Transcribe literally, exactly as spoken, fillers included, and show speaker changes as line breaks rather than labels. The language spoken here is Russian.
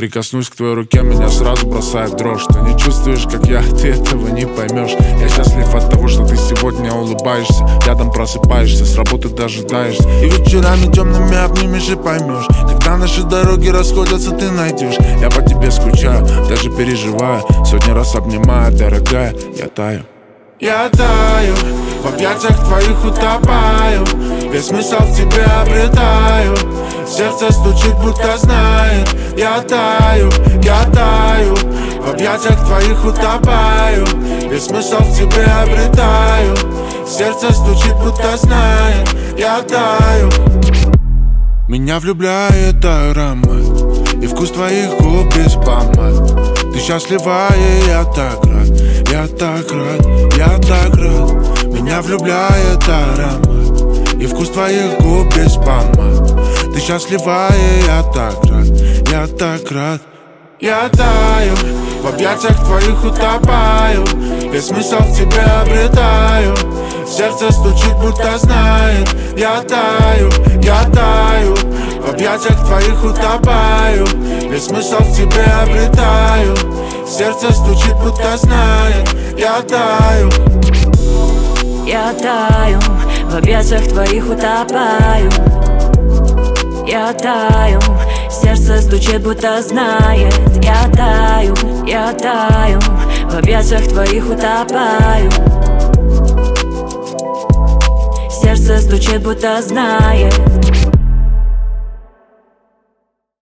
Прикоснусь к твоей руке, меня сразу бросает дрожь. Ты не чувствуешь, как я, ты этого не поймешь. Я счастлив от того, что ты сегодня улыбаешься. Рядом просыпаешься, с работы дожидаешься. И вечерами темными обнимешь и поймешь. Когда наши дороги расходятся, ты найдешь. Я по тебе скучаю, даже переживаю. Сотни раз обнимаю, дорогая, я таю. Я таю, в объятиях твоих утопаю. Весь смысл в тебе обретаю. Сердце стучит, будто знает. Я таю, я таю, в объятиях твоих утопаю. Весь смысл в тебе обретаю. Сердце стучит, будто знает. Я таю. Меня влюбляет аромат и вкус твоих губ без помад. Ты счастлива, и я так рад. Я так рад, я так рад. Меня влюбляет аромат и вкус твоих губ без помад. Ты счастлива, и я так рад. Я так рад. Я таю, в объятиях твоих утопаю. Весь смысл в тебе обретаю. Сердце стучит, будто знает. Я таю, я таю, в объятиях твоих утопаю. Весь смысл в тебе обретаю. Сердце стучит, будто знает. Я таю.
Я таю, в объятиях твоих утопаю. Я таю, сердце стучит, будто знает. Я таю, я таю, в объятиях твоих утопаю. Сердце стучит, будто знает.